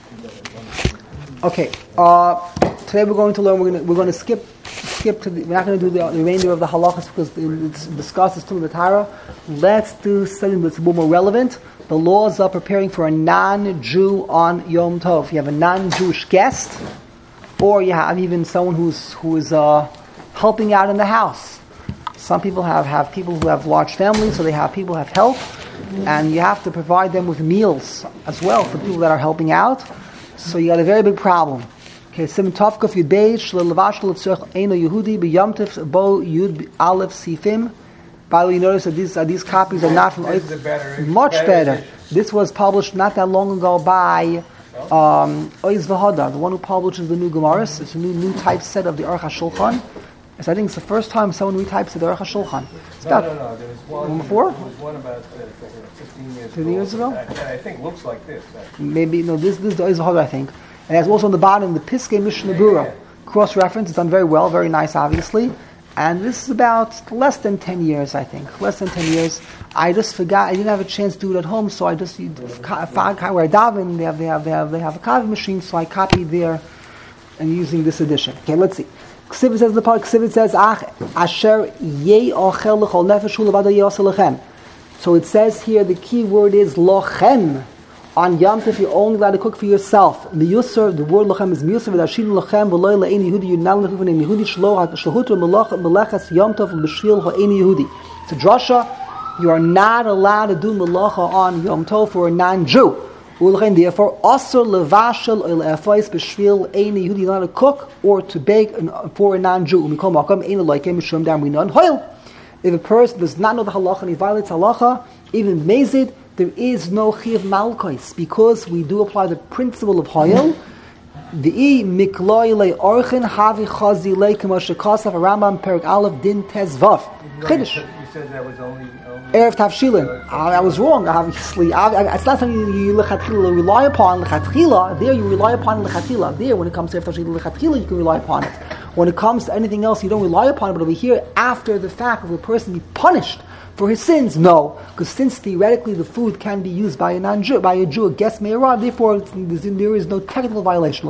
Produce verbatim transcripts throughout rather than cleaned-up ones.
Okay. Uh, today we're going to learn. We're going to we're going to skip skip to. The, we're not going to do the, the remainder of the halachas because it's discussed still in the Torah. Let's do something that's a little more relevant. The laws of preparing for a non-Jew on Yom Tov. You have a non-Jewish guest, or you have even someone who's who is uh, helping out in the house. Some people have, have people who have large families, so they have people who have help, and you have to provide them with meals as well for people that are helping out. So you got a very big problem. Okay, Sim Tovkuf Yud Beis Shlel Lavash L'Tzorch Eino Yehudi B'Yom Bo Yud Aleph Sifim. By the way, you notice that these uh, these copies are not from better, much better. better. This was published not that long ago by um, Oiz V'Hoda, the one who publishes the new Gemaras. It's a new new typeset of the Aruch HaShulchan. So I think it's the first time someone retypes the Aruch HaShulchan. No, no, no. There was one, one before. There was one about uh, fifteen years fifteen years ago. I, I think looks like this. Actually. Maybe no. This this is the Oiz V'Hoda, I think. And it's also on the bottom the Piskei Mishnah Berurah. Yeah, yeah. Cross reference. It's done very well, very nice, obviously. And this is about less than ten years, I think. Less than ten years. I just forgot. I didn't have a chance to do it at home, so I just where I daven. They have they have they have they have a copy machine, so I copied there and using this edition. Okay, let's see. Ksivit says the part. Ksivit says Ach Asher Yei Ochel L'Chol Nefesh Hu Levado Yosel Lechem. So it says here the key word is Lochem. On Yom Tov, you're only allowed to cook for yourself. Miyusar, the word lochem is miyusar. V'dashin lochem v'loy le'eni Yehudi. You're not allowed to cook for an Yehudi. Shlo shahutra melechas Yom Tov b'shvil ha'eni Yehudi. It's a drasha. You are not allowed to do melacha on Yom Tov for a non-Jew. Therefore, asur levashel or le'afais b'shvil ha'eni Yehudi. You're not allowed to cook or to bake for a non-Jew. Umikol makam ein loikem mishum dam rinon hoil. If a person does not know the halacha and he violates halacha, even mezid, there is no chiv malkos because we do apply the principle of hoyel. The mikloi le orchin havi chazi le k'moshe kasav Rambam perik aleph din tezvav. Chiddush. You said that was only only Erev Tavshilin. I, I was wrong. Obviously, I, I, it's not something you, you lechatchila rely upon. Lechatchila there you rely upon lechatchila. There, when it comes to Erev Tavshilin lechatchila, you can rely upon it. When it comes to anything else, you don't rely upon it. But over here, after the fact of a person be punished for his sins, no, because since theoretically the food can be used by a non-Jew, by a Jew, a guest may arrive. Therefore, there is no technical violation.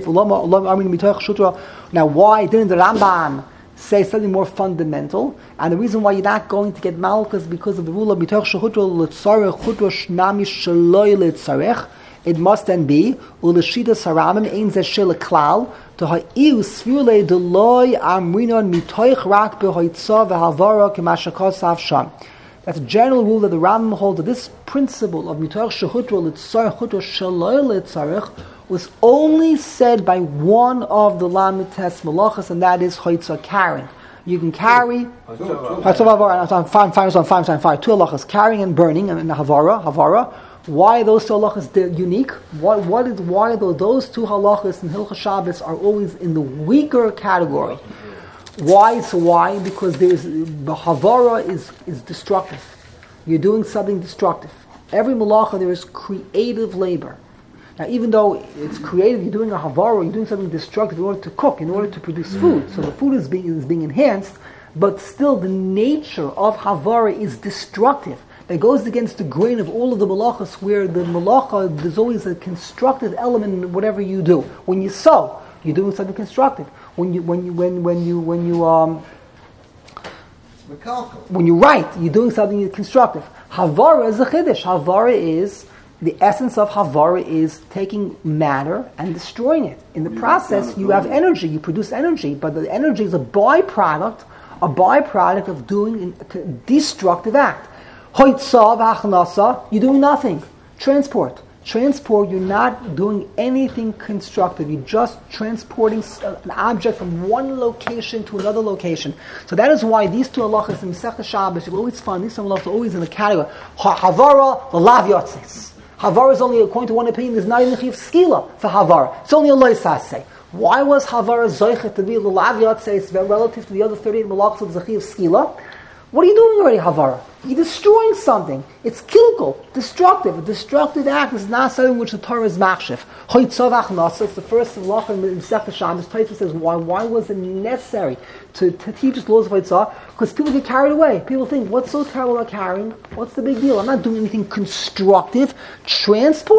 Now, why didn't the Rambam say something more fundamental? And the reason why you're not going to get malchus is because of the rule of mitoch shehutra letzarech chutra shnami shaloi letzarech. It must then be uleshida saramim ein zeshel klal to ha'iu svirle deloy amrinon mitoich rak behoitza v'havara k'mashakosav sham. That's a general rule that the Rambam holds that this principle of mitoich shehutra letzarech chutra shaloi letzarech was only said by one of the lamites malachas, and that is hoitza carrying. You can carry fine, fine, fine, fine, fine, two halachas, carrying and burning, and havara, havara. Why are those two halachas unique? What, what is, why are those, those two halachas in Hilchos Shabbos are always in the weaker category? Why? So why? Because there's the havara is is destructive. You're doing something destructive. Every malacha there is creative labor. Now, even though it's creative, you're doing a havara, you're doing something destructive in order to cook, in order to produce food. So the food is being is being enhanced, but still the nature of havara is destructive. That goes against the grain of all of the malachas, where the malacha, there's always a constructive element in whatever you do. When you sew, you're doing something constructive. When you when you when when you when you um when you write, you're doing something constructive. Havara is a chiddush. Havara is the essence of havara is taking matter and destroying it. In the process, you have energy. You produce energy, but the energy is a byproduct, a byproduct of doing a destructive act. Hoitza v'achnasa, you're doing nothing. Transport. Transport, you're not doing anything constructive. You're just transporting an object from one location to another location. So that is why these two halachas in Masechta Shabbos, you'll always find these two halachas are always in the category. Havara, the lav yotzes. Havara is only, according to one opinion, there's not even a chiv skila for havara. It's only a loisase. Why was havara zoichet to be the lav yotzes relative to the other thirty-eight malachas of the chiv skila? What are you doing already, havara? You're destroying something. It's kilkul, destructive. A destructive act is not something which the Torah is machshif. Hoitzov achnasa, it's the first halacha in Masechta Shabbos. Taisa says, why Why was it necessary to, to teach us laws of Hoitzah? Because people get carried away. People think, what's so terrible about carrying? What's the big deal? I'm not doing anything constructive. Transport.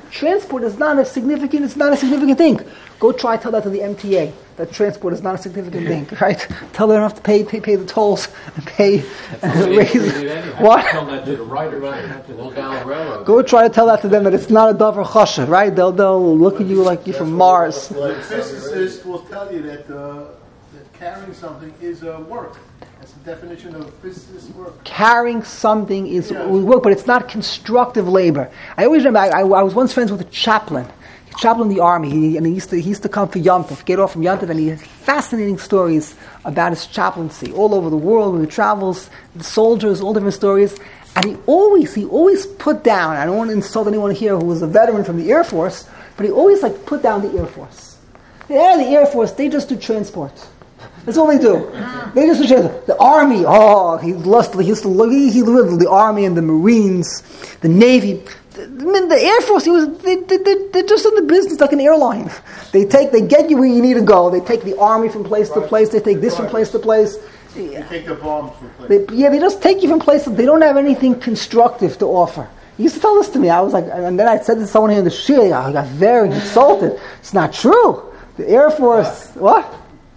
transport is not a significant. It's not a significant thing. Go try tell that to the M T A. That transport is not a significant thing, right? Tell them they don't have to pay, pay, pay the tolls and pay and raise. What? Tell that to the writer, right? To Long Island Railroad. Go try to tell that to them that it's not a davar chashuv, right? They'll they'll look at you like you're from Mars. The physicist will tell you that, uh, that carrying something is uh, work. That's the definition of physicist work. Carrying something is Yeah. work, but it's not constructive labor. I always remember. I, I, I was once friends with a chaplain. Chaplain in the army, he, and he used to he used to come for Yom Tov, get off from Yom Tov, and he has fascinating stories about his chaplaincy all over the world when he travels, the soldiers, all different stories. And he always he always put down. I don't want to insult anyone here who was a veteran from the Air Force, but he always like put down the Air Force. Yeah, the Air Force, they just do transport. That's all they do. They just do transport. The Army, oh, he lost. He used to look. He, he lived the Army and the Marines, the Navy. I mean, the Air Force, he was, they, they, they, they're just in the business like an airline. They take, they get you where you need to go. They take the army from place right. to place. They take this right. from place to place. They yeah. take the bombs from place. They, yeah, they just take you from place. They don't have anything constructive to offer. He used to tell this to me. I was like, and then I said to someone here in the shul, I got very insulted. It's not true. The Air Force, the what?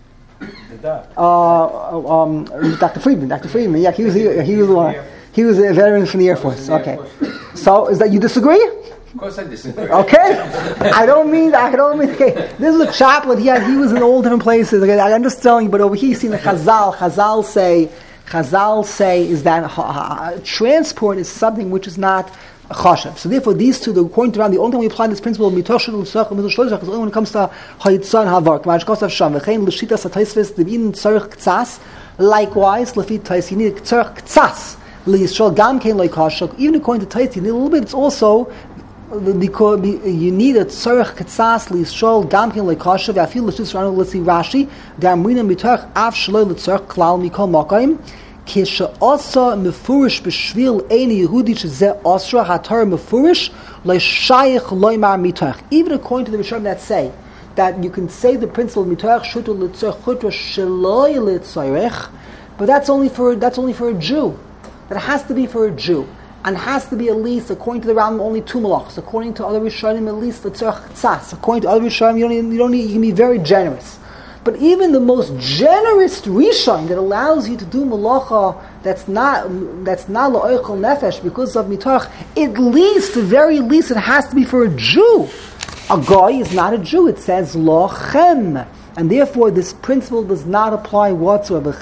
The uh, um, Doctor Friedman. Doctor Friedman. Yeah, he was he, he was one. He was a veteran from the Air Force. Okay. So, is that you disagree? Of course I disagree. Okay. I don't mean, I don't mean, okay. This is a chaplain. He had, he was in all different places. Okay, I'm just telling you, but over here you see the Chazal. Chazal say, Chazal say is that ha, ha, transport is something which is not a chashav. So therefore, these two, the according to Ram, the only time we apply this principle, mitoshel l'tzarech and mitoshel is only when it comes to hayitzah and havar. K'mar shkosav sham v'chein l'shitas ha'taisves devin tzarech k'tzas. Likewise, l'fi tais, you need tzarech k'tzas. Even according to Tais, you need a little bit. It's also because you need a tzarech ketzas liyisrael gamkin leikashav. I feel let's just run. Let's see Rashi. Gamrina mitoch av shloi letzarech klal mikol makayim. Kisha asa mefurish b'shvil eini Yehudi shezeh asra hatar mefurish leishayich loymar mitoch. Even according to the Rishonim that say that you can say the principle mitoch shutu letzarech chutra shloi letzarech, but that's only for that's only for a Jew. That it has to be for a Jew, and has to be at least, according to the Rambam, only two malachs. According to other Rishonim, at least the tzarech tzas. According to other Rishonim, you don't need, you don't need, you can be very generous. But even the most generous Rishon that allows you to do malacha that's not that's not la'oichel nefesh because of mitoch, at least, the very least, it has to be for a Jew. A guy is not a Jew. It says lochem. And therefore, this principle does not apply whatsoever.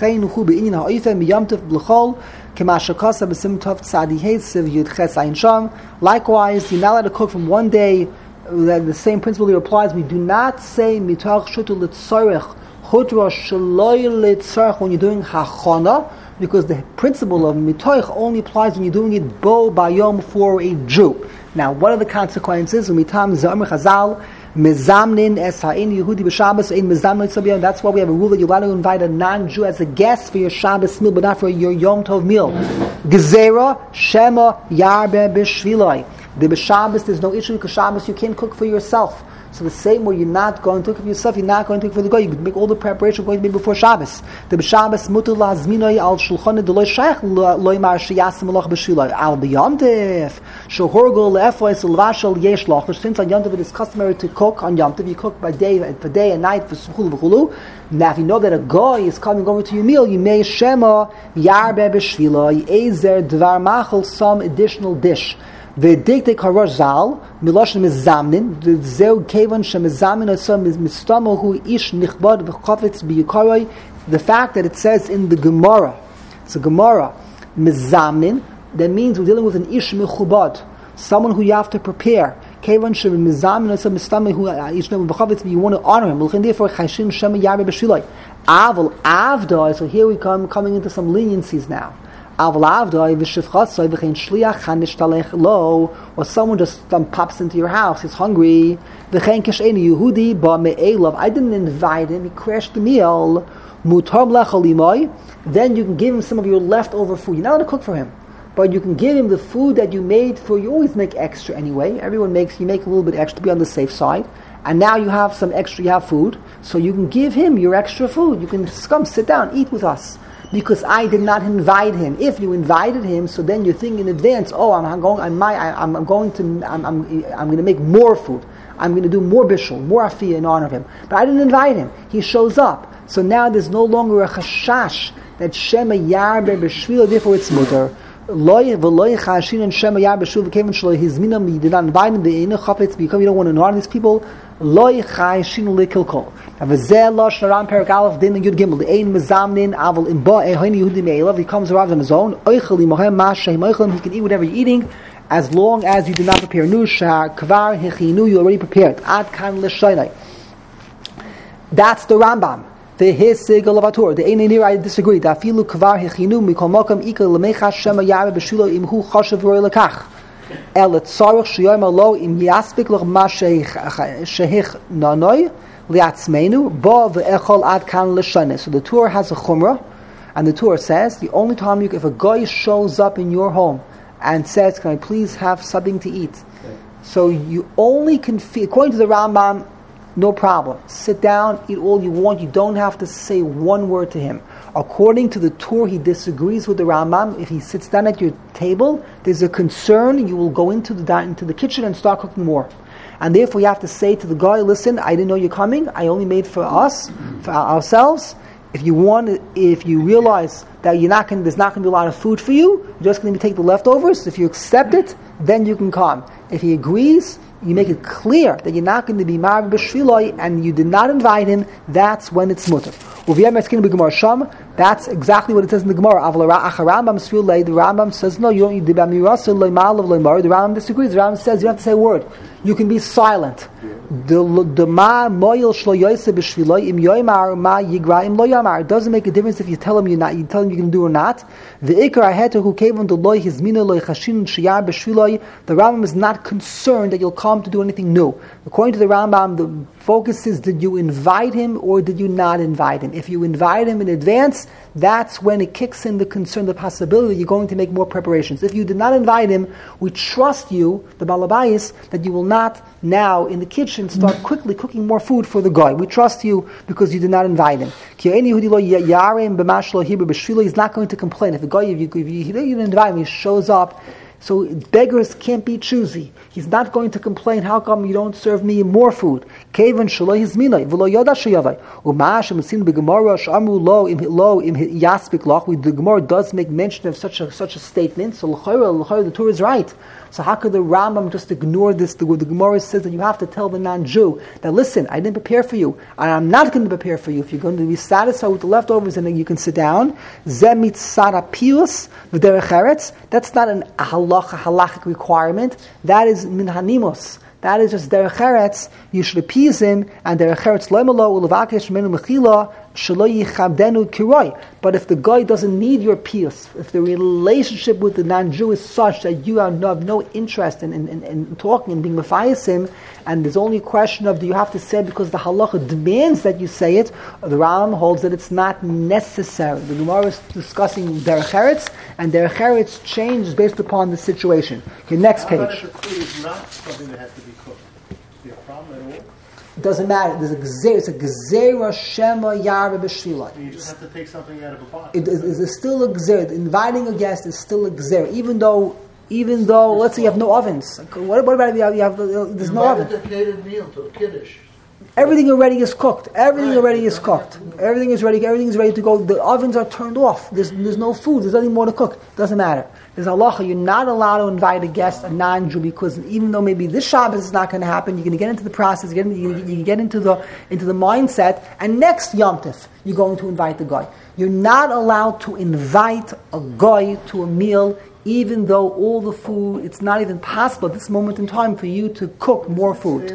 Likewise, you're not allowed to cook from one day. The same principle here applies. We do not say mitach shutu litzarech chudra shaloi litzarech when you're doing hachana, because the principle of mitoch only applies when you're doing it bo bayom for a Jew. Now, what are the consequences? Umitam za'amr chazal mezamnin es ha'in Yehudi b'Shabbos ein mezamnin tzabiyah. That's why we have a rule that you're allowed to invite a non-Jew as a guest for your Shabbos meal, but not for your Yom Tov meal. Gezerah shema yarbe b'shviloi. The b'Shabbos, there's no issue because Shabbos you can't cook for yourself. So the same way you're not going to cook for yourself, you're not going to cook for the guy. You can make all the preparation going to be before Shabbos. The b'Shabbos mutar la'azminoi al shulchan deloy shayach loymar sheyasim malach b'shviloi al b'yomtiv shehorgol le'efos l'vashal yeshloch. Since on Yom Tov it is customary to cook on Yom Tov, you cook by day for day and night for suchul v'chulu. Now, if you know that a guy is coming over to your meal, you may shema yarbe b'shviloi ezer dvar machal, some additional dish. The dikte karosh zal miloshin mizamnin the zeu kevan shemizamin asam mistamo hu ish nichbad v'chafetz biyukaroi. The fact that it says in the Gemara, it's a Gemara mizamnin, that means we're dealing with an ish mechubad, someone who you have to prepare. Kevan shemizamin asam mistamo hu ish v'chafetz, you want to honor him. L'chen therefore chashin shema yarbe b'shiloi aval avda. So here we come coming into some leniencies now. Or someone just um, pops into your house, he's hungry. I didn't invite him, he crashed the meal. Then you can give him some of your leftover food. You're not going to cook for him, but you can give him the food that you made for. You always make extra anyway. Everyone makes, you make a little bit extra to be on the safe side. And now you have some extra, you have food, so you can give him your extra food. You can come, sit down, eat with us. because I did not invite him. If you invited him, so then you're thinking in advance, oh, I'm going, I might, I, I'm going to, I'm, I'm, I'm going to make more food. I'm going to do more bishul, more afiyah in honor of him. But I didn't invite him. He shows up. So now there's no longer a chashash that Shema Yarbe B'Shvila, therefore it's mutter. Loy v'loy chashin and Shema Yarbe B'Shvila kevin shlo hizminam, you did not invite him, the inu chafetz, because you don't want to honor these people. Loy chashin likilkol. V'zeh losh naram perak aleph din and yud gimel, the ein mezamnin aval imba ehoni yehudi me'elav, he comes around on his own, oichel imohem mashem oichlem, he can eat whatever you're eating, as long as you do not prepare nu shar kvar hechinu, you already prepared. Ad kan l'shaynai. That's the Rambam. The Hisig Lavatur. The Einir, I disagree. Da filu kvar hechinu mikol makam ikal lemecha shema yarbe b'shulo imhu chashav roy lekach. El tzarich sheyom alo im yaspik lech ma shehich nanoi liatzmeinu ba ve'echol ad kan l'shane. So the Torah has a chumrah, and the Torah says the only time you, if a guy shows up in your home and says, "Can I please have something to eat?" Okay. So you only can feed, according to the Rambam, no problem. Sit down, eat all you want. You don't have to say one word to him. According to the Torah, he disagrees with the Rambam. If he sits down at your table, there's a concern. You will go into the into the kitchen and start cooking more. And therefore, you have to say to the guy, "Listen, I didn't know you're coming. I only made for us, for ourselves. If you want, if you realize that you're not going, there's not going to be a lot of food for you, you're just going to take the leftovers. If you accept it, then you can come. If he agrees, you make it clear that you're not going to be married b'shviloi and you did not invite him, that's when it's mutter. That's exactly what it says in the Gemara. The Rambam says, no, you don't, the Rambam disagrees. The Rambam says you don't have to say a word. You can be silent. It doesn't make a difference if you tell him you're not, you tell him you can do or not. The Rambam is not concerned that you'll come to do anything new. According to the Rambam, the focus is, did you invite him or did you not invite him? If you invite him in advance, that's when it kicks in the concern, the possibility you're going to make more preparations. If you did not invite him, we trust you, the Balabayas, that you will not now in the kitchen start quickly cooking more food for the guy. We trust you because you did not invite him. He's not going to complain. If the guy, if you, if you, you didn't invite him, he shows up. So beggars can't be choosy. He's not going to complain, how come you don't serve me more food? The Gemara does make mention of such a such a statement, so the Torah is right. So how could the Rambam just ignore this? The, the Gemara says that you have to tell the non-Jew that, listen, I didn't prepare for you, and I'm not going to prepare for you. If you're going to be satisfied with the leftovers, and then you can sit down. That's not an halacha, halachic requirement. That is min hanimos. That is just derech eretz. You should appease him, and derech eretz loimalo ulavakesh menu mechila shelo yichabdenu kiroi. But if the guy doesn't need your peace, if the relationship with the non-Jew is such that you have no, have no interest in, in, in, in talking and being mephias him, and there's only a question of do you have to say it because the halacha demands that you say it, the Ram holds that it's not necessary. The Gemara is discussing derech eretz, and derech eretz changes based upon the situation. Okay, next page. How about if the food is not something that has to be cooked? Is there a problem at all? It doesn't matter. There's a gzeira. It's a gzeira shema yarbe b'shvila. You just have to take something out of a box. It is it's still a gzeira. Inviting a guest is still a gzeira, even though, even though, let's say you have no ovens. What, what about if you have, you have there's no oven? The catered meal to a kiddush. Everything already is cooked. Everything already is cooked. Everything is ready. Everything is ready to go. The ovens are turned off. There's there's no food. There's nothing more to cook. Doesn't matter. There's halacha. You're not allowed to invite a guest, a non-Jew, because even though maybe this Shabbos is not going to happen, you're going to get into the process. You're going to, you can get into the into the mindset. And next Yom Tov, you're going to invite the guy. You're not allowed to invite a guy to a meal, even though all the food, it's not even possible at this moment in time for you to cook more food.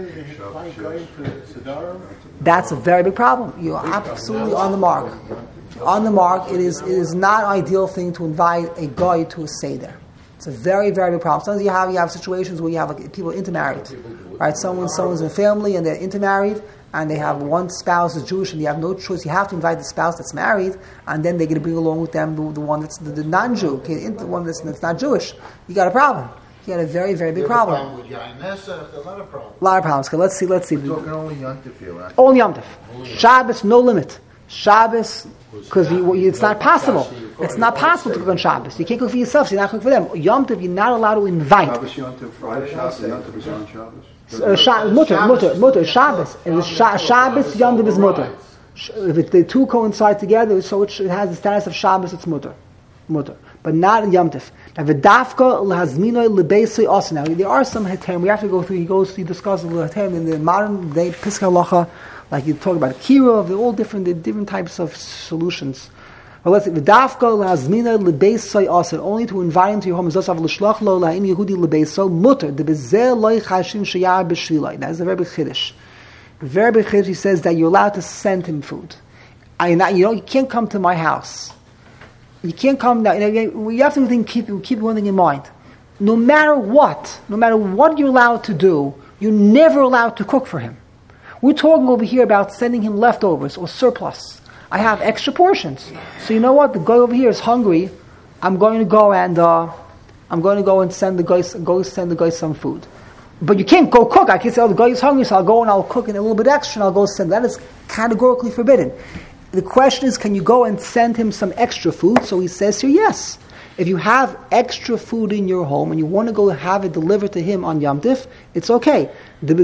That's a very big problem. You're absolutely on the mark. On the mark, it is it is not an ideal thing to invite a guy to a seder. It's a very, very big problem. Sometimes you have you have situations where you have like, people intermarried, right? Someone someone's in a family and they're intermarried, and they have one spouse is Jewish, and you have no choice. You have to invite the spouse that's married, and then they're going to bring along with them the, the one that's the, the non-Jew, okay, the one that's, that's not Jewish. You got a problem. You got a very, very big problem. problem with Yain Nesa, there's a lot of problems. A lot of problems. Okay, let's see. Let's see. We're talking only Yom Tov here, right? Only Yom Tov. Shabbos, no limit. Shabbos, because it's not possible. It's not possible to cook on Shabbos. You can't cook for yourself, so you're not cooking for them. Yom Tov, you're not allowed to invite. Shabbos, Yom Tov, Friday, Shabbos, Yom Tov is on Shabbos. Uh, Sha- mutter, mutter, mutter, Shabbos. It was Sha- Shabbos, Yom Tov is mutter. Sh- If it, the two coincide together, so it, it has the status of Shabbos, it's mutter. Mutter. But not in Yom Tov. Now, v'dafka l'hazminoi l'beisoi osa. Now, there are some heterim. We have to go through, he goes, he discusses the heterim in the modern day, Piskei Halacha, like you talk about Kirov, they're all different, they're different types of solutions. Well, let's see. V'dafka l'hazminoi l'beisoi osa. Only to invite him to your home is osav l'shlach lo la'in Yehudi l'beisoi mutter. De bezeh loy chashin sheyar b'shviloi. That is a very big chiddush. Very big chiddush, he says that you're allowed to send him food. I, not, you know, you can't come to my house. You can't come down. You know, you have to think, keep, keep one thing in mind. No matter what, no matter what you're allowed to do, you're never allowed to cook for him. We're talking over here about sending him leftovers or surplus. I have extra portions. So you know what? The guy over here is hungry. I'm going to go and uh, I'm going to go and send the guy go send the guy some food. But you can't go cook. I can't say, oh, the guy is hungry, so I'll go and I'll cook in a little bit extra and I'll go send. That is categorically forbidden. The question is, can you go and send him some extra food? So he says here, yes. If you have extra food in your home and you want to go have it delivered to him on Yom Tif, it's okay. You know,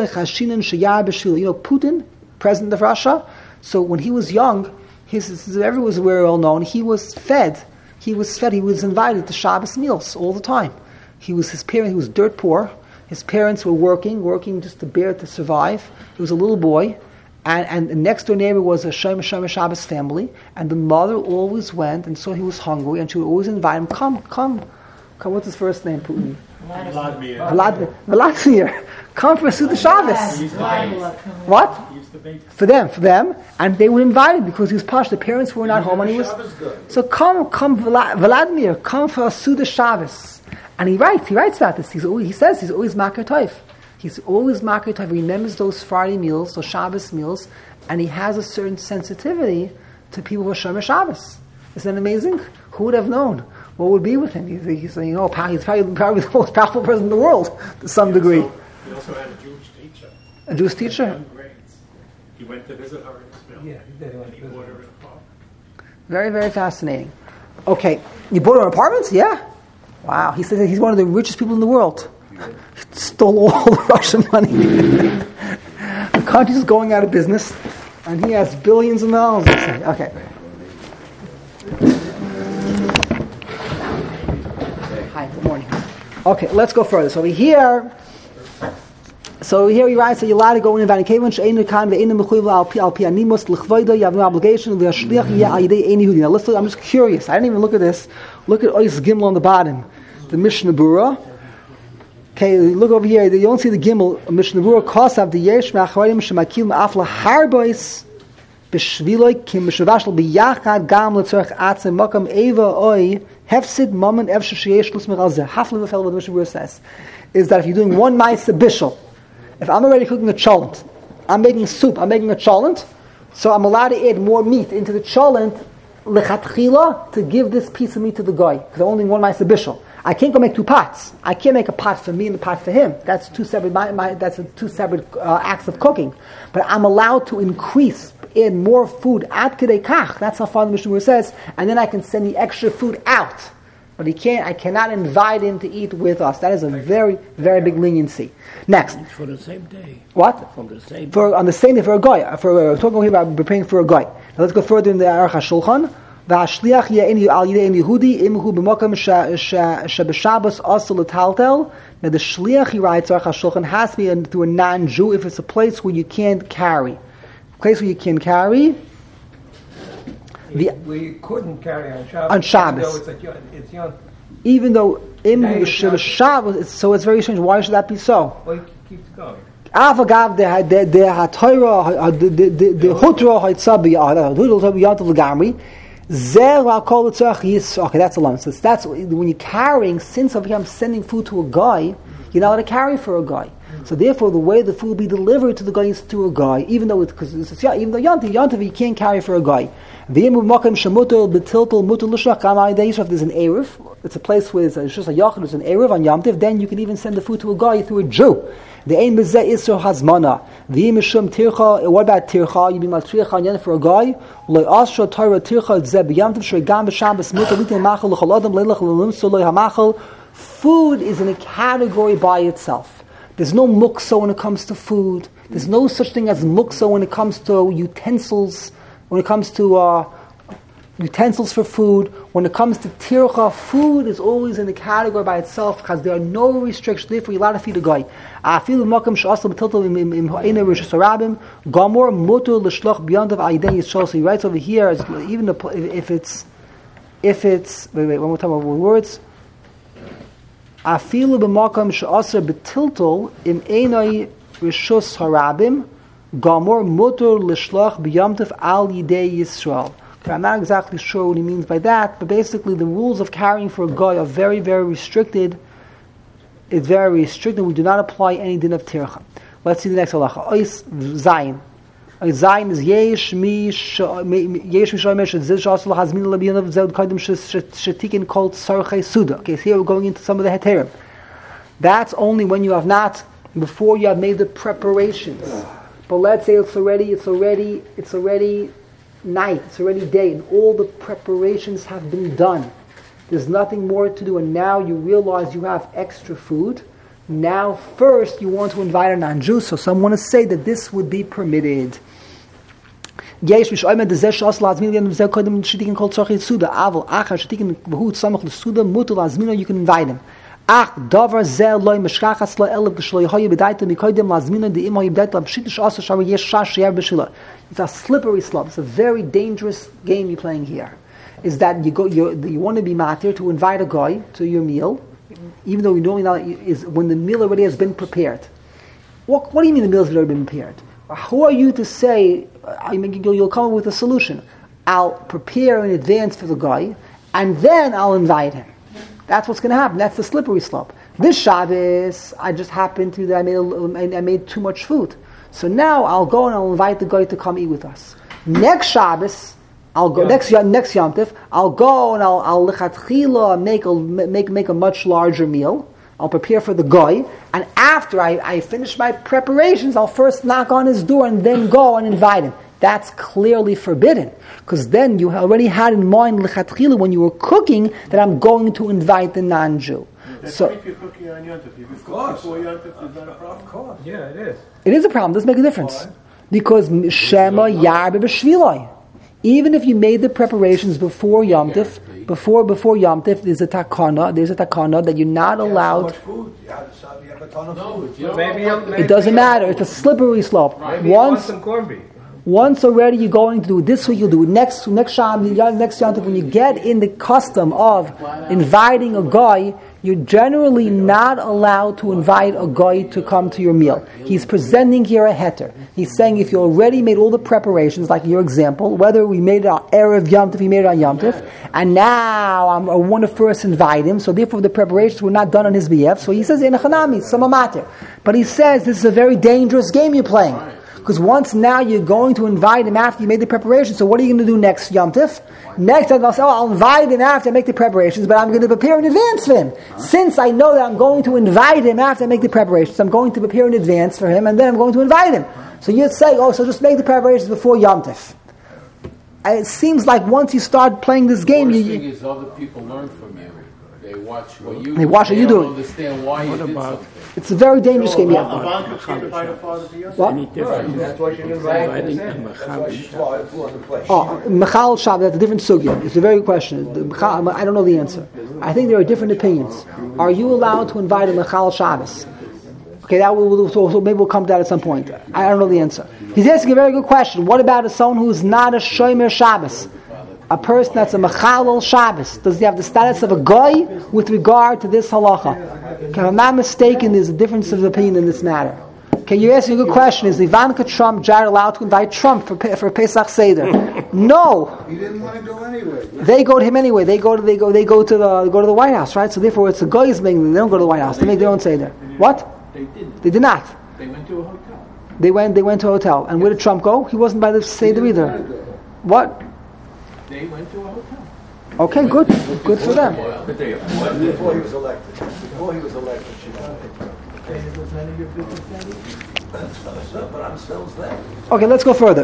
Putin, president of Russia, so when he was young, his, his, everyone was very well known, he was fed. He was fed, he was invited to Shabbos meals all the time. He was his parent, he was dirt poor. His parents were working, working just to bear to survive. He was a little boy. And, and the next door neighbor was a Shomer Shomer Shabbos family, and the mother always went and saw he was hungry, and she would always invite him, come, come, come, what's his first name, Putin? Vladimir. Vladimir. Vladimir. Come for Suda Shabbos. What? For them, for them. And they would invite him because he was posh, the parents were not home, and he was... So come, come, Vladimir, come for Suda Shabbos. And he writes, he writes about this, he's always, he says he's always Makar Toif. He's always Makar Tov. He remembers those Friday meals, those Shabbos meals, and he has a certain sensitivity to people who are Shomer Shabbos. Isn't that amazing? Who would have known? What would be with him? He's, he's you know, he's probably, probably the most powerful person in the world to some degree. He also had a Jewish teacher. A Jewish teacher? Young grades. He went to visit her in Israel. Yeah, he did. And he bought her an apartment. Very, very fascinating. Okay, you bought her an apartment? Yeah. Wow. He says that he's one of the richest people in the world. Stole all the Russian money. The country's going out of business, and he has billions of dollars. Okay. Hi, good morning. Okay, let's go further. So over here, so over here he writes that you're allowed to go in and invite Kevin She'einu Kan Ve'einu Mechuyev Al Pi Al Pi Animos L'Chvoida. You have no obligation. V'Hashliach Yeh Al Yidei Ein Yehudi. Now let's look. I'm just curious. I didn't even look at this. Look at Ois Gimel on the bottom, the Mishnah Berurah. Okay, look over here. You don't see the Gimel. Mishnah Berurah Kosav the Yesh Me'achronim Shemakil Me'afla Harbois B'Shviloi Kim B'Shavashel B'Yachad Gam L'Tzorech Atzem Makam Eva Oi Hefsid Moment Efshe Sheyesh Lus Meral Zeh. Hafli V'Fel what the Mishnah Berurah says is that if you're doing one nice bishul, if I'm already cooking a cholent, I'm making soup, I'm making a cholent, so I'm allowed to add more meat into the cholent lechatchila to give this piece of meat to the guy because I'm only one nice bishul. I can't go make two pots. I can't make a pot for me and a pot for him. That's two separate. My, my, that's a two separate uh, acts of cooking. But I'm allowed to increase, add more food ad kedei kach. That's how far the Mishnah says, and then I can send the extra food out. But he can't. I cannot invite him to eat with us. That is a very, very big leniency. Next, for the same day. What? From the same. For on the same day for a guy. For uh, talking here about preparing for a guy. Now let's go further in the Aruch HaShulchan. והשליח יהיה על ידי אין יהודי אם הוא במקום שבשבס אסור לטלטל. Now the shliach, he writes, Aruch HaShulchan, has to be through a non-Jew if it's a place where you can't carry. A place where you can carry. The, we couldn't carry on Shabbos. On Shabbos. Even though it's, it's young. Even though im Shabbos, so it's very strange. Why should that be so? Well, it keeps going. Avagav the the haTorah the the the hutra haitzabi haTorah yadav legamri. Okay, that's a lump. So that's when you're carrying. Since over here I'm sending food to a guy, you're not allowed to carry for a guy. So therefore, the way the food will be delivered to the guy is through a guy, even though it's because it's yeah, even though yantiv, yantiv you can't carry for a guy. There's an eruv. It's a place where it's just a yachid, there's an eruv on yantiv. Then you can even send the food to a guy through a Jew. The ain bezeh isur hazmana. The mishum tircha. What about tircha? You be matriach on yantiv for a guy. Lo asra Torah tircha zeb yantiv shegam b'shabbos mutar litin machal l'chol adam leilach l'lum so lo hamachal. Food is in a category by itself. There's no muksa when it comes to food. There's no such thing as muksa when it comes to utensils, when it comes to uh, utensils for food. When it comes to tircha, food is always in a category by itself because there are no restrictions. Therefore, you're allowed to feed a guy. Afilu makam she'asal b'tiltal im im ha'ina rishus harabim gamor mutur l'shloch beyond of aidei yisrael. So he writes over here, even the, if it's if it's wait wait one more time over words. Afilu b'makam she'asar b'tiltal im einai rishus harabim gamor mutur l'shloch b'yamtiv al yidei Yisrael. Okay, I'm not exactly sure what he means by that, but basically the rules of carrying for a guy are very, very restricted. It's very restricted. We do not apply any din of tircha. Let's see the next halacha. Ois zayin. Zayin is yesh mi yesh mi shoymesh ziz shasol hazmin lebiyan of zed kaidim shetikin called sarchei suda. Okay, so here we're going into some of the heterim. That's only when you have not, before you have made the preparations. But let's say it's already, it's already, it's already night, it's already day, and all the preparations have been done. There's nothing more to do, and now you realize you have extra food. Now, first, you want to invite a non-Jew, so some want to say that this would be permitted. You can invite him. Ach, davar zeh loy mishkachas lo elef g'shlo yehoye b'daitem mikoydem lazmino de'im hoye b'daitem pshitish asa shari yesh shash yer b'shila. It's a slippery slope. It's a very dangerous game you're playing here. Is that you go, you you want to be matir to invite a guy to your meal, even though you normally not is when the meal already has been prepared. What what do you mean the meal has already been prepared? Who are you to say? I mean, you'll, you'll come up with a solution. I'll prepare in advance for the guy, and then I'll invite him. That's what's going to happen. That's the slippery slope. This Shabbos, I just happened to that I made a, I made too much food. So now I'll go and I'll invite the guy to come eat with us. Next Shabbos, I'll go. Yeah. Next next Yom Tov, I'll go and I'll I'll lechatchila make a make make a much larger meal. I'll prepare for the guy, and after I, I finish my preparations, I'll first knock on his door and then go and invite him. That's clearly forbidden, because then you already had in mind lechatchila when you were cooking that I'm going to invite the non-Jew. That's so, if you're cooking on Yom Tov. Of course. Before Yom Tov, is that a problem? Of course. Yeah, it is. It is a problem. It doesn't make a difference. Because Shema Yarbe B'Shviloi. Even if you made the preparations before Yom Tov, before before Yom Tov, there's a takana. There's a takana that you're not allowed. So much food. You have, you have a ton of No, food. you know, Maybe, maybe It doesn't matter. It's a slippery slope. Maybe you want Once. some corned beef. Once already you're going to do it this week, you'll do it next next Shabbos, next Yom Tov. When you get in the custom of inviting a guy, you're generally not allowed to invite a guy to come to your meal. He's presenting here a heter. He's saying if you already made all the preparations, like your example, whether we made it on Erev Yom Tov, we made it on Yom Tov, and now I'm, I want to first invite him, so therefore the preparations were not done on his behalf. So he says, in a chanami, samamater. But he says this is a very dangerous game you're playing. Because once now you're going to invite him after you made the preparations, so what are you going to do next Yom Tov? Next time I'll say, oh, I'll invite him after I make the preparations, but I'm going to prepare in advance for him. Since I know that I'm going to invite him after I make the preparations, I'm going to prepare in advance for him, and then I'm going to invite him. So you'd say, oh, so just make the preparations before Yom Tov. It seems like once you start playing this game, the you... worst thing is other people learn from you. They watch what you They watch what they you don't do. understand why you did something. It's a very dangerous game, A yeah. bank can't invite a father to Yom Tov. What? That's why you invite That's why you fly food on the plate. Oh, Mechal Shabbos, that's a different sugya. It's a very good question. The Mechal, I don't know the answer. I think there are different opinions. Are you allowed to invite a Mechal Shabbos? Okay, that will, so, so maybe we'll come to that at some point. I don't know the answer. He's asking a very good question. What about a someone who's not a Shomer Shabbos? A person that's a Mechalel Shabbos. Does he have the status of a guy with regard to this halacha? Okay, if I'm not mistaken, there's a difference of opinion in this matter. Okay, you're asking a good question. Is Ivanka Trump, Jared, allowed to invite Trump for for Pesach Seder? No. He didn't want to go anyway. They go to him anyway. They go to they go they go to the they go to the White House, right? So therefore, it's the guys making. They don't go to the White House. They make their own Seder. What? They didn't. They did not. They went to a hotel. They went. They went to a hotel. And where did Trump go? He wasn't by the Seder either. What? They went to a hotel. Okay, good. Good for them. But they Before he was elected. Before he was elected, she got it. But I'm still there. Okay, let's go further.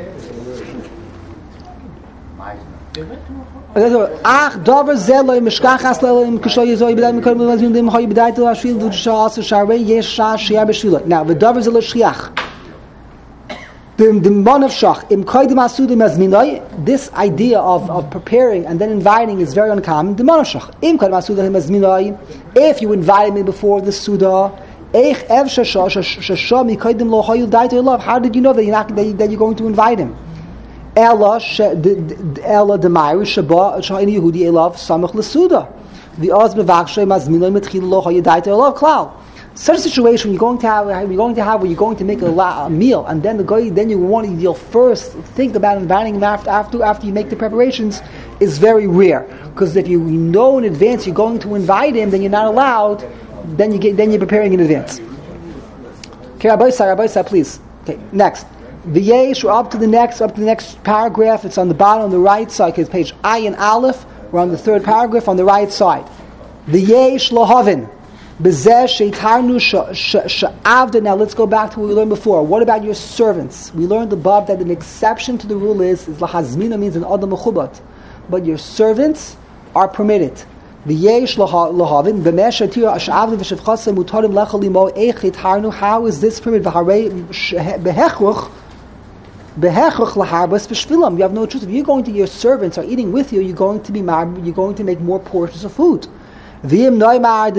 They went to a hotel. Ach, davar zelo im shkachas lo im kshoy yoy bidai mikol mazim dem hoy bidai to ashvil du shas sharve yesh sha shia beshvil. Now, the davar zelo shliach. The the man of shach im koydem asudim azminay. This idea of, of preparing and then inviting is very uncommon. The man of shach im koydem asudim azminay. If you invite me before the suda, eich ev shasha shasha mikoydem lo hoy bidai to love. How did you know that you're not that you're going to invite him? Ella Ella the Myri Shaba Shayni Yehudi Elav Samach Lesuda. The Oz Bevakshay Mazmina Mitchil Lo Hayadai Elav Klal. Such a situation you're going to have you're going to have where you're going to make a, la, a meal and then the guy then you want to you'll first think about inviting him after after after you make the preparations is very rare. Because if you know in advance you're going to invite him, then you're not allowed, then you get then you're preparing in advance. Okay, Rabbi Sa, Rabbi Sa, please. Okay, next. The yesh, we're up to the next, up to the next paragraph. It's on the bottom on the right side. It's page Ayin Aleph. We're on the third paragraph on the right side. The yesh lohavin, bezeh sheitarnu she'avda. Now let's go back to what we learned before. What about your servants? We learned above that an exception to the rule is is lahazmina means an adam mechubat, but your servants are permitted. The yesh lohavin b'mesh atira she'avda v'shevchasa mutarim lechalimo eich yitarnu. How is this permitted? V'harei behechruch. You have no choice. If you're going to your servants are eating with you, you're going to be married, you're going to make more portions of food. This relies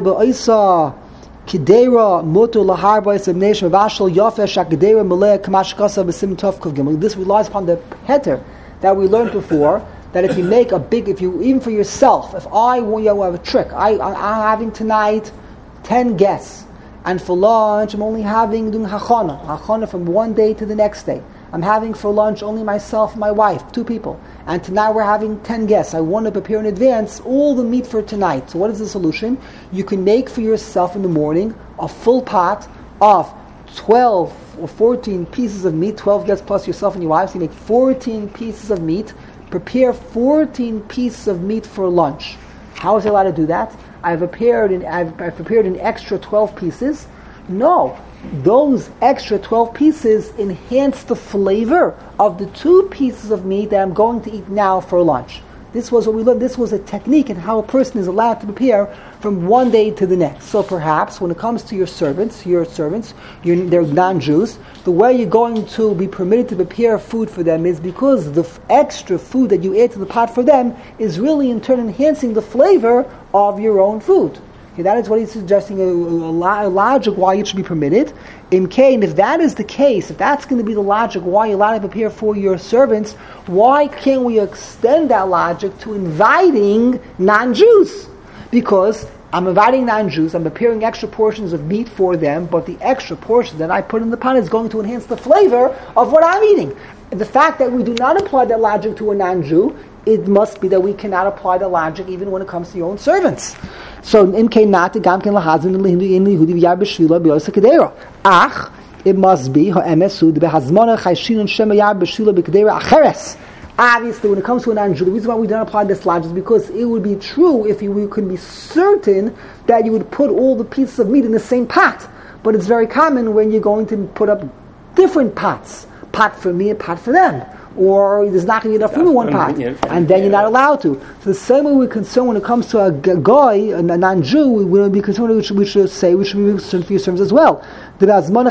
upon the heter that we learned before, that if you make a big, if you, even for yourself, if I want you to have a trick, I, I, I'm having tonight ten guests, and for lunch I'm only having doing hachana, hachana from one day to the next day. I'm having for lunch only myself and my wife, two people. And tonight we're having ten guests. I want to prepare in advance all the meat for tonight. So what is the solution? You can make for yourself in the morning a full pot of twelve or fourteen pieces of meat, twelve guests plus yourself and your wife. So you make fourteen pieces of meat. Prepare fourteen pieces of meat for lunch. How is I allowed to do that? I've prepared an, I've, I've prepared an extra twelve pieces. No. Those extra twelve pieces enhance the flavor of the two pieces of meat that I'm going to eat now for lunch. This was what we learned. This was a technique in how a person is allowed to prepare from one day to the next. So perhaps when it comes to your servants, your servants, your, they're non-Jews, the way you're going to be permitted to prepare food for them is because the f- extra food that you add to the pot for them is really in turn enhancing the flavor of your own food. Okay, that is what he's suggesting, a, a, a logic why it should be permitted. In Cain, if that is the case, if that's going to be the logic why you're allowed to prepare for your servants, why can't we extend that logic to inviting non-Jews? Because I'm inviting non-Jews, I'm preparing extra portions of meat for them, but the extra portion that I put in the pot is going to enhance the flavor of what I'm eating. The fact that we do not apply that logic to a non-Jew, it must be that we cannot apply the logic even when it comes to your own servants. So in Kainat gam ken lahazin in Yehudi v'yar b'shvila b'yosa kedera. Ach, it must be ha'emesud behazmona chayshin shema yar b'shvila b'kedera acheres. Obviously, when it comes to a non-Jew, the reason why we don't apply this logic is because it would be true if you could be certain that you would put all the pieces of meat in the same pot. But it's very common when you're going to put up different pots, pot for me, a pot for them. Or there's not going to be enough room in one pot, and then you're not allowed to. So the same way we're concerned when it comes to a guy, a non-Jew, we wouldn't be concerned. We should, we should say we should be concerned for your servants as well. You do, you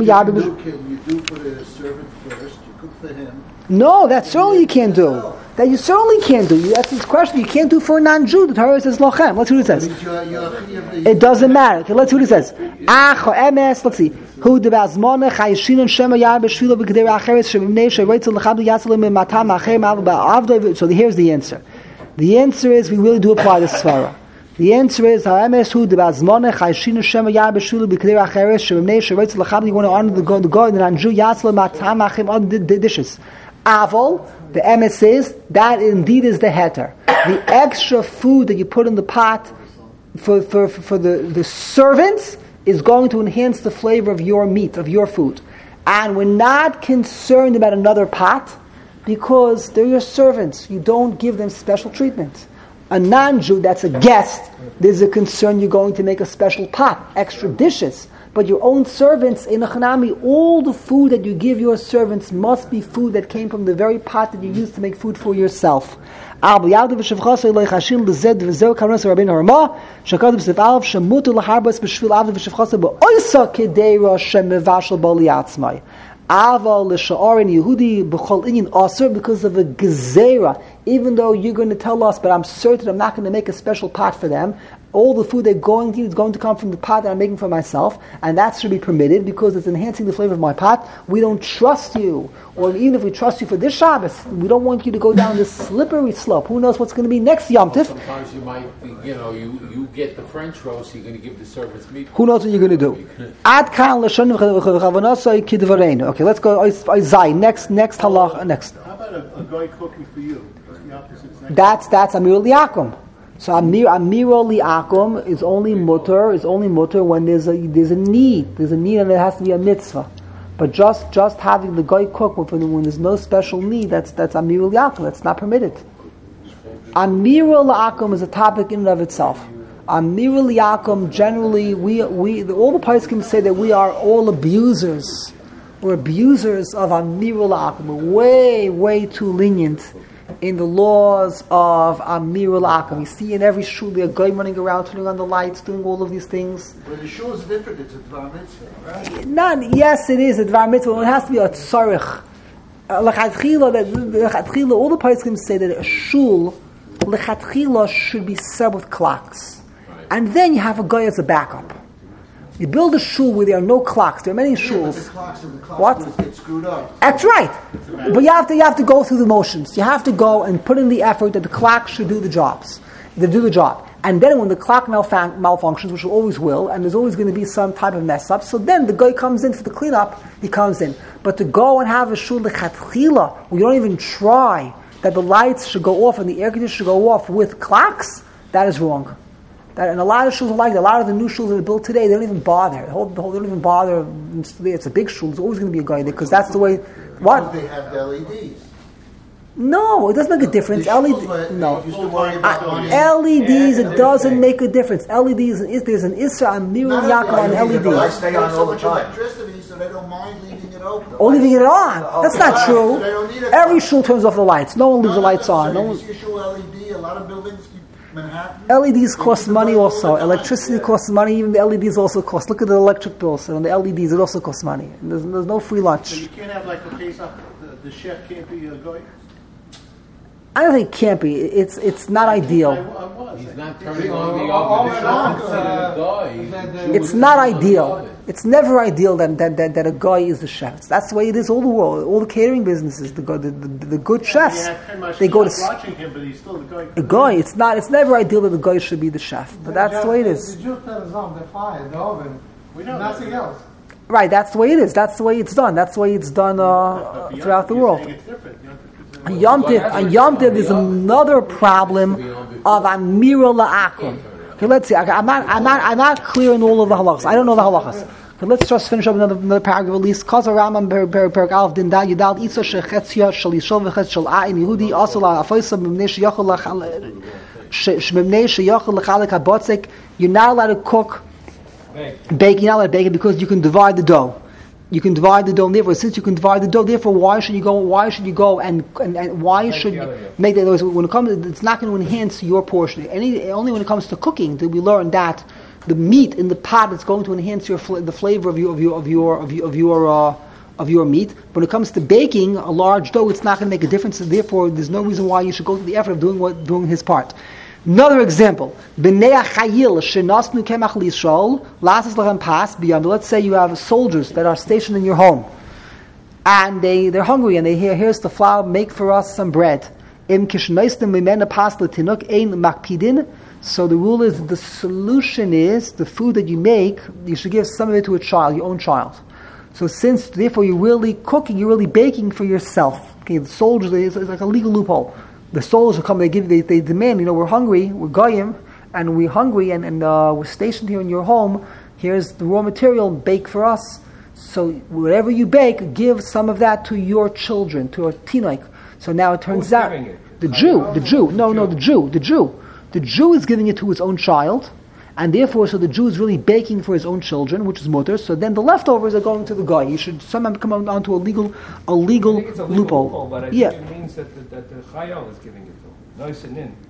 do put a servant first. You cook for him. No, that certainly you can't do. That you certainly can't do. That's this question. You can't do for a non-Jew. The Torah says lochem. Let's see what it says. It doesn't matter. Okay, let's see what it says. Ach emes. Let's see. Who the bazmona chayshin shema yar b'shvila b'kedera acheres shemnei shevoitzel lechadu yatzelim matam achem avdo. So here's the answer. The answer is we really do apply the svara. The answer is ha'emes who the bazmona chayshin shema yar b'shvila b'kedera acheres shemnei shevoitzel lechadu. You want to honor the God, the God, the non-Jew yatzelim matam achem all the dishes. Aval, the emes says that indeed is the heter. The extra food that you put in the pot for for for, for the, the servants is going to enhance the flavor of your meat, of your food. And we're not concerned about another pot because they're your servants. You don't give them special treatment. A non-Jew that's a guest, there's a concern you're going to make a special pot, extra dishes. But your own servants, in a Hanami, all the food that you give your servants must be food that came from the very pot that you used to make food for yourself. And that's, that's because of a gezerah. Even though you're going to tell us, but I'm certain I'm not going to make a special pot for them, all the food they're going to eat is going to come from the pot that I'm making for myself, and that should be permitted because it's enhancing the flavor of my pot. We don't trust you, or even if we trust you for this Shabbos, we don't want you to go down this slippery slope. Who knows what's going to be next Yom Tif? Sometimes you might, you know, you, you get the French roast, you're going to give the servants meat. Who knows what you're going to do? Ad kan l'shon v'chavanasai kidvareinu. Okay, let's go. Zay. Next, next halach. Next. How about a, a guy cooking for you? The opposite is next. That's that's Amir Liakum. So Amir Amiro Liakum is only mutter, is only mutter when there's a there's a need. There's a need and there has to be a mitzvah. But just just having the guy cook when, when there's no special need, that's that's Amiro Liakum. That's not permitted. Amiro Liakum is a topic in and of itself. Amiro Liakum, generally, we we all the poskim say that we are all abusers. We're abusers of Amiro Liakum. We're way way too lenient in the laws of Amir al-Akam. You see in every shul, there are guy running around, turning on the lights, doing all of these things. But the shul is different, it's a dvar mitzvah, right? Not, yes, it is a dvar mitzvah, it has to be a tzarech. Lechatchila, all the poskim say that a shul, lechatchila, should be set with clocks. And then you have a guy as a backup. You build a shul where there are no clocks. There are many shuls. Yeah, the clocks and the clocks What? get screwed up. That's right. But you have to you have to go through the motions. You have to go and put in the effort that the clock should do the jobs. They do the job. And then when the clock malfun- malfunctions, which it always will, and there's always going to be some type of mess up, so then the guy comes in for the cleanup, he comes in. But to go and have a shul lechatchila, where you don't even try that the lights should go off and the air conditioner should go off with clocks, that is wrong. That, and a lot of shuls are like that. A lot of the new shuls that are built today, they don't even bother. The whole, the whole, they don't even bother. It's a big shul. There's always going to be a guy there because that's the way. What? Because they have the L E Ds. No, it doesn't make a difference. The L E D, shuls were- no. used to worry about the money. L E Ds, it doesn't make a difference. L E Ds, is there's an Isra on Miru Yaakov on L E I Ds. stay on all the time. Electricity, so they don't mind leaving it open. Or leaving it on. That's not So they don't true. need it. Every shul turns off the lights. No one leaves the lights on. No You one. see a shul L E D, a lot of buildings, Manhattan. L E Ds cost money also. Electricity costs money. Even the L E Ds also cost. Look at the electric bills. And on the L E Ds, it also costs money. And there's, there's no free So lunch. you can't have like a Pesach, the, the chef can't be a guy? I don't think it can't be. It's it's not I, ideal. I was. He's I- not turning on the oven. He's not considered a guy. It's not ideal. It's never ideal that, that, that, that a guy is the chef. That's the way it is all the world. All the catering businesses, the the, the, the good chefs, You have ten much they go to watching him, but he's still the guy. a guy. It's not. It's never ideal that the guy should be the chef. But that's the way it is. The Jew turns on the fire, the oven, We know nothing that. else. Right. That's the way it is. That's the way it's done. That's the way it's done uh, But throughout the you're world. saying it's different. Yom Tov is a- On Yom Tiv, on Yom Tiv, there's another problem of Amira La'akum. Okay, let's see. Okay, I'm not, I'm not, I'm not clear in all of the halachas. I don't know the halachas. Okay, let's just finish up another, another paragraph at least. Kaza Rambam Perak Alf Din Da Yudal Isa Shechetzia Shalishol V'Chetz Shal Ayin Yehudi Asala Afoisa B'Mnei Sheyachol Lachal Shemnei Sheyachol Lachalek Habotzek. You're not allowed to cook, bake. You're not allowed to bake it because you can divide the dough. You can divide the dough. And therefore, since you can divide the dough, therefore, why should you go? Why should you go and and, and why should you make that? When it comes, it's not going to enhance your portion. Any only when it comes to cooking do we learn that the meat in the pot is going to enhance your fl- the flavor of your of your of your of your of your, uh, of your meat. When it comes to baking a large dough, it's not going to make a difference. So therefore, there's no reason why you should go to the effort of doing what doing his part. Another example, B'nei Chayil shenasnu kemach lishol lasas lachem pas beyond. Let's say you have soldiers that are stationed in your home, and they they're hungry and they hear, here's the flour, make for us some bread. Im kishnoistem mimena pas letinuk ein makpidin. So the rule is, the solution is the food that you make, you should give some of it to a child, your own child. So since therefore you're really cooking, you're really baking for yourself. Okay, the soldiers, it's, it's like a legal loophole. The soldiers will come, they give, they, they demand, you know, we're hungry, we're goyim, and we're hungry, and, and uh, we're stationed here in your home. Here's the raw material, bake for us. So whatever you bake, give some of that to your children, to a tinoik. So now it turns Who's out giving it? the Jew, the Jew, no, no, the Jew, the Jew, the Jew is giving it to his own child, and therefore, so the Jew is really baking for his own children, which is mutter. So then the leftovers are going to the guy. You should somehow come on, onto a legal, a legal, I think it's a legal loophole. loophole, but I yeah, think it means that the, that the chayil is giving it to him. Nice and in.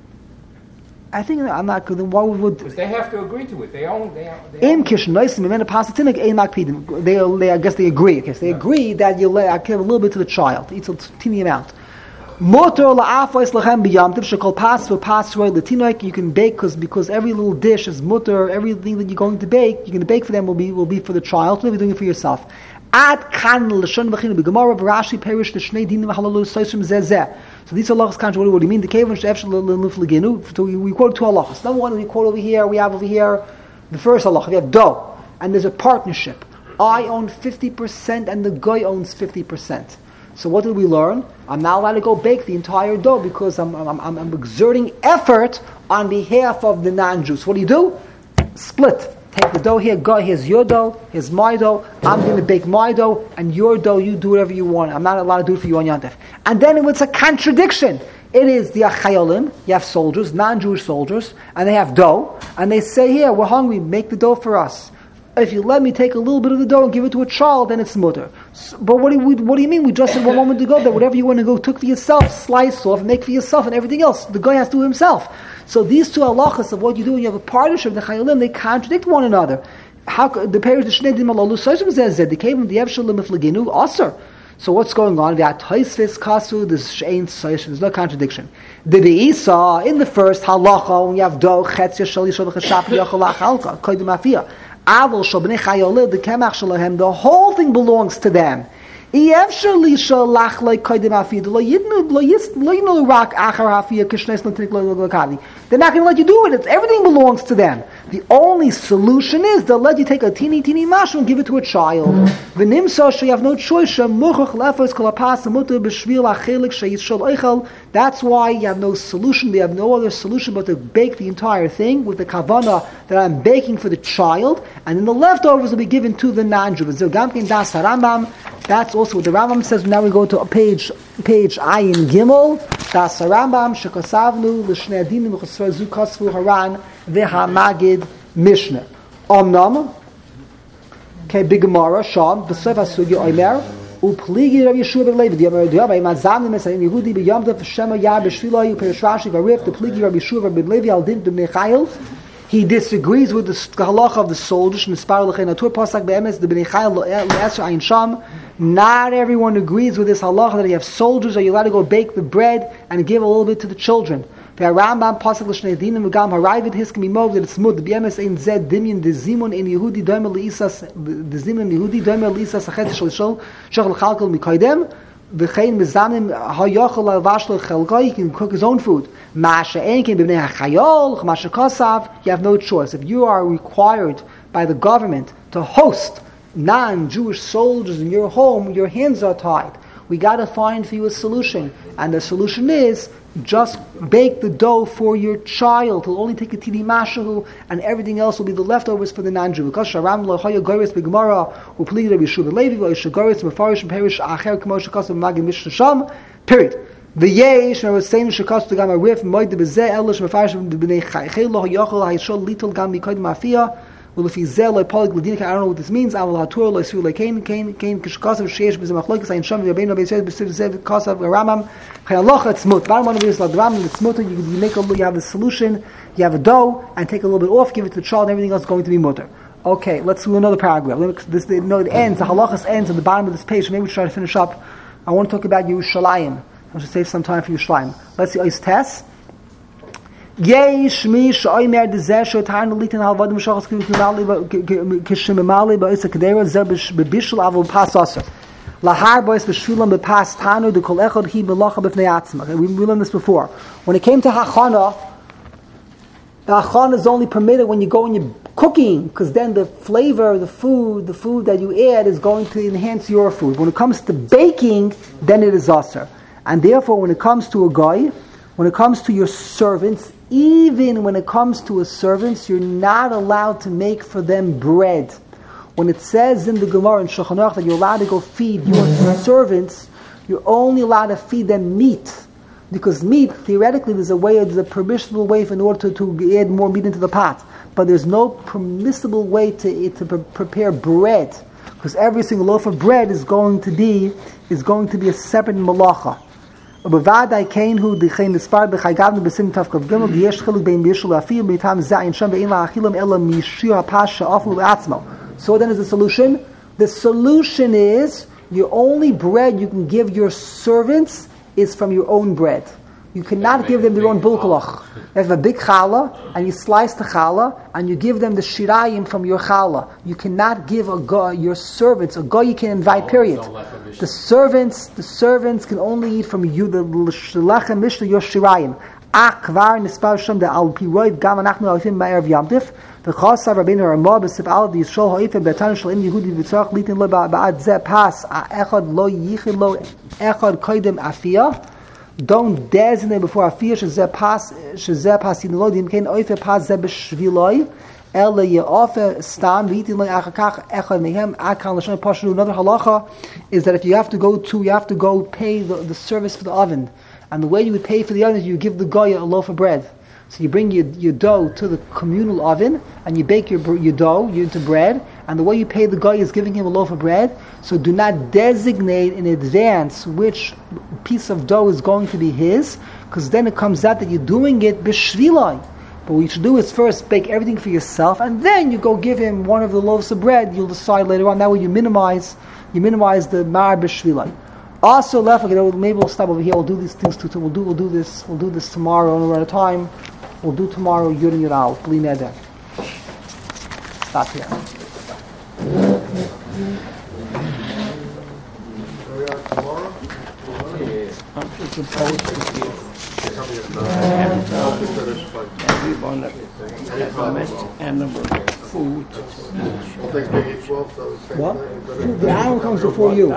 I think I'm not good. Why would Because they have to agree to it. They own. They own. They in own. kish noisim and pasatinik ein makpidim? They, they, I guess they agree. Okay, so they Yeah. agree that you lay, I give a little bit to the child. It's a teeny amount. Motor la'afos lachem b'yamtiv shekol pas v'pasroi l'tinoik. You can bake because because every little dish is mutter. Everything that you're going to bake, you're going to bake for them will be will be for the child. So you're doing it for yourself. Ad kan l'shon v'chinu b'gemara v'rashi perish l'shnei dinim v'halalu soisim zezeh. So these halachas kanch. What do you mean? The kaven she'efshel l'nufleginu. So we quote two halachas. Number one, we quote over here. We have over here the first halacha. We have dough, and there's a partnership. I own fifty percent, and the guy owns fifty percent. So what did we learn? I'm not allowed to go bake the entire dough because I'm, I'm, I'm, I'm exerting effort on behalf of the non-Jew. So what do you do? Split. Take the dough here, go, here's your dough, here's my dough, I'm going to bake my dough, and your dough, you do whatever you want. I'm not allowed to do it for you on Yontif. And then it's a contradiction. It is the Achayolim, you have soldiers, non-Jewish soldiers, and they have dough, and they say, here, we're hungry, make the dough for us. If you let me take a little bit of the dough and give it to a child, then it's mutter. So, but what do, we, what do you mean? We just said one moment ago that whatever you want to go took for yourself, slice off, and make for yourself, and everything else, the guy has to do himself. So these two halachas of what you do when you have a partnership, the chayalim, they contradict one another. How the parish the shnei dim alalu soisim zeh they came from the evshel lemifleginu aser. So what's going on? The atoisvis kasu, the shein soisim. There's no contradiction. The beisa in the first halacha when you have dough chetzia shali shavach shapi yachol achalka koydem afia. Avol shabnei chayolid the kemach shalahem. The whole thing belongs to them. They're not going to let you do it. It's, everything belongs to them. The only solution is they'll let you take a teeny, teeny mashu and give it to a child. So you have no choice. That's why you have no solution. They have no other solution but to bake the entire thing with the kavanah that I'm baking for the child, and then the leftovers will be given to the non-Jew. That's also what the Rambam says. Now we go to page page Ayin Gimel. Das Rambam shekosavnu l'shnei adinim v'chosrazu kosvu haran v'hamagid Mishnah. Omnam ke b'gemara sham b'sef hasugi omer upligi Rav Yeshua ben Levi diamar diamar imazam nemesayin Yehudi b'yom tov shema yar b'shvila u'perish Rashi v'arif the pligi Rav Yeshua ben Levi al din b'nei Chayil. He disagrees with the halacha of the soldiers. Not everyone agrees with this halacha that you have soldiers. Are you allowed to go bake the bread and give a little bit to the children? The Rambam pasuk l'shnei dinim v'gam haravid his can be moved that it's mud. The b'emes ein zed dimyon the zimun in Yehudi doimer leisas the zimun in Yehudi doimer leisas achet shel shol shel chalkol mikaydem. V'chein mizanim hayochel alvashlo chelgai. He can cook his own food. Masha enkin b'nei hachayol masha kosav. You have no choice. If you are required by the government to host non-Jewish soldiers in your home, your hands are tied. We got to find for you a solution, and the solution is just bake the dough for your child. He'll only take a tini mashahu, and everything else will be the leftovers for the non-Jew. Because Sharam lo haya goris b'gemara u'pligi Rabbi Yeshua ben Levi v'yisha goris mefarish perish acher k'mo shekasam magim mishnah sham. Period. V'yesh and I was saying shekasam to gam a rif moed b'zeh elish mefarish b'nei chaychel lo hayachol hayshol little gam mikoyd mafia. Well, if he's zel like polyg ladina, I don't know what this means. I will hatur like suru like kain kain kain kishkasav sheish b'zemachlokas ayin sham v'yabeinu b'yisrael b'siv zev kasav v'ramam chayaloch it's smut. Bottom line of it is like the Ramam it's smut. You you make a you have a solution. You have a dough and take a little bit off, give it to the child, and everything else is going to be mutter. Okay, let's do another paragraph. Let me, this no it ends. The halachas ends at the bottom of this page. Maybe we try to finish up. I want to talk about Yerushalayim. I should save some time for Yerushalayim. Let's see. Ois Tes. Yesh mi shoymer de ze shotarn litin halvad mishachas kimali kishmali ba isa kedera ze bebishul avul pasasa lahar boys beshulam be pas tanu de kol echad hi belacha b'fnei atzma. We learned this before. When it came to hachana, the hachana is only permitted when you go and you're cooking, because then the flavor, the food, the food that you add is going to enhance your food. When it comes to baking, then it is aser. And therefore, when it comes to a guy, when it comes to your servants, even when it comes to a servant, you're not allowed to make for them bread. When it says in the Gemara in Shulchan Aruch that you're allowed to go feed your servants, you're only allowed to feed them meat. Because meat, theoretically, there's a way, there's a permissible way in order to, to add more meat into the pot. But there's no permissible way to, to pre- prepare bread. Because every single loaf of bread is going to be is going to be a separate malacha. ובוודאי כן הוא דכן נספר בחייגבנו בסין תפקב גמל ויש חילוק בין בישול לאפיל מטעם זין שם ואין להאכילם אלא משיר הפש שאפלו לעצמו. So then is the solution? The solution is your only bread you can give your servants is from your own bread. You cannot give them their own bulkalach. You have a big challah, and you slice the challah, and you give them the shirayim from your challah. You cannot give a guy, your servants, a guy you can invite, period. The servants, the servants can only eat from you, the lechem mishla, your shirayim. Akvar nispar shem de al piroiv gam anachnu alifim ma'erev yamtif. V'chasav Rabbeinu Ramah b'sif al d'yishol ha'ifim b'tan shel im Yehudi v'tzarach litin lo ba'ad zeh pas echad lo yichid lo echad koidem afiyah. Don't designate before afiyah shezeh pas shezeh pas yin lo dim kein oife pas zeh b'shviloi ela ye'ofe stam v'itin lo achakach echad mehem akal l'shon pashnu. Another halacha is that if you have to go to you have to go pay the, the service for the oven, and the way you would pay for the oven is you give the guy a loaf of bread. So you bring your, your dough to the communal oven, and you bake your your dough into bread, and the way you pay the guy is giving him a loaf of bread. So do not designate in advance which piece of dough is going to be his, because then it comes out that you're doing it b'shvilai. But what you should do is first bake everything for yourself, and then you go give him one of the loaves of bread. You'll decide later on. That way you minimize you minimize the mar b'shvilai. Also, left. You know, maybe we'll stop over here. We'll do these things too. We'll do we'll do this. We'll do this tomorrow. And we're out of time. We'll do tomorrow. Yud and Yud Al. Bli neder. Stop here. I'm supposed to give everyone that domestic animal food. What? The animal comes before you.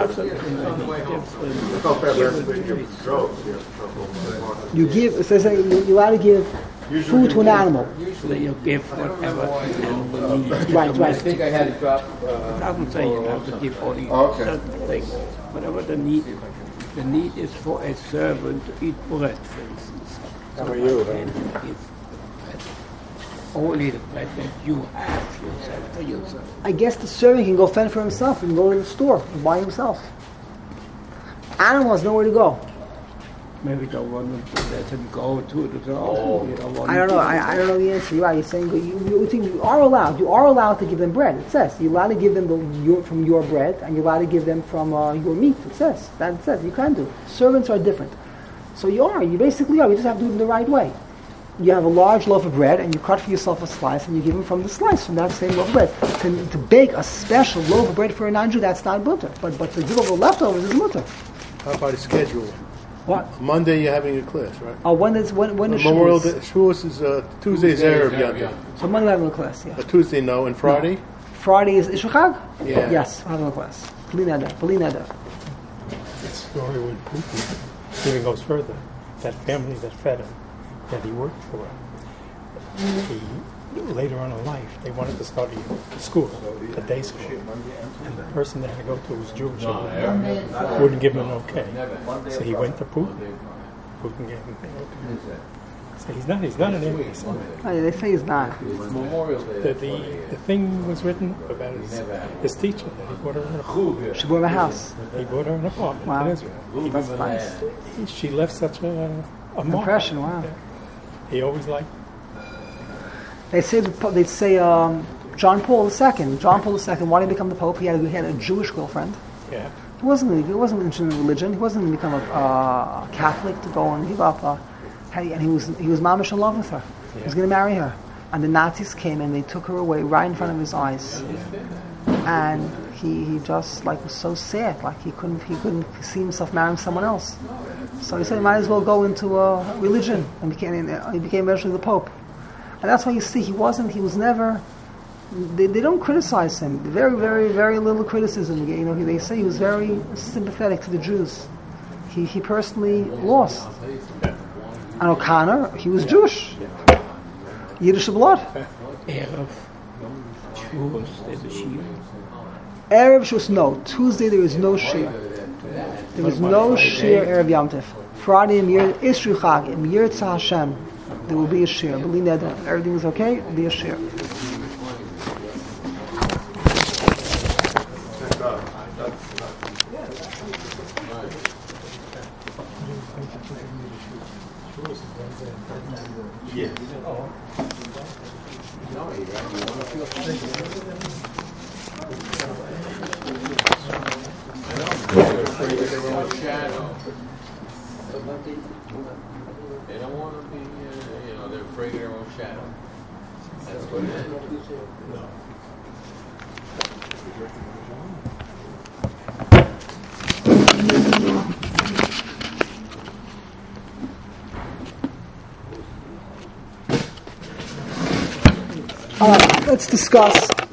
You give. It says that you, you're allowed to give food to an animal. Usually you give whatever the animal needs. Right, right. I think I had it drop. It doesn't say you have to give only Oh, okay. certain things. Whatever the need is. The need is for a servant to eat bread, for instance. How are you? And give bread. Only the bread that you have yourself for yourself. I guess the servant can go fend for himself and go to the store and buy himself. Animal has nowhere to go. Maybe the one who let him go to the oh, you know, I don't know. I, I don't know the answer. You're right. You're saying you, you, think you are allowed. You are allowed to give them bread. It says you're allowed to give them the, your, from your bread, and you're allowed to give them from uh, your meat. It says that. It says you can do. Servants are different. So you are. You basically are. You just have to do it the right way. You have a large loaf of bread, and you cut for yourself a slice, and you give them from the slice from that same loaf of bread. To, to bake a special loaf of bread for a non-Jew, that's not mutter. But but to give over leftovers is mutter. How about a schedule? What? Monday you're having a class, right? Oh, when is when when is Memorial Shavuos? Day. Shavuos is uh, Tuesday's Erev Yom. So Monday we're having a class. Yeah. A Tuesday, no, and Friday. Friday is Ishachag? Yeah. Yes, we're having a class. Bli neder. Bli neder. The story with Putin even goes further. That family that fed him, that he worked for, he, later on in life, they wanted to start a school, a day school. And the person they had to go to was Jewish. and wouldn't give him an okay. So he went to Putin. Putin gave him an okay. So he's not, he's not an anti-Semite. Oh, yeah, they say he's not. Memorial Day. The, the, the thing was written about his, his teacher, that he bought her an apartment. She bought a house. He bought her an apartment Wow. in Israel. That's nice. He, she left such a, a mark. Impression, wow. He always liked. They say the po- they say um, John Paul the Second. John Paul the Second. Why did he become the Pope? He had a, he had a Jewish girlfriend. Yeah. He wasn't he wasn't interested in religion. He wasn't going to become a uh, Catholic to go and give up. Uh, and he was he was mamish in love with her. He was going to marry her. And the Nazis came and they took her away right in front of his eyes. And he, he just like was so sad, like he couldn't he couldn't see himself marrying someone else. So he said he might as well go into uh, religion, and became he became eventually the Pope. And that's why you see he wasn't he was never. They, they don't criticize him. Very very very little criticism. You know they say he was very sympathetic to the Jews. He he personally lost. And O'Connor, he was Jewish. Yiddish blood. Erev Shavuos, there's a Shir. Erev Shavuos, no. Tuesday there is no shir. There was no shir Erev Yom Tov. Friday, Mir Isru Chag, Mir Tzah Hashem, there will be a shir. B'li neder, everything is okay, there will be a shir. Yeah. They're afraid of their own shadow. They don't want to be, uh, you know, they're afraid of their own shadow. That's what it is. All right, let's discuss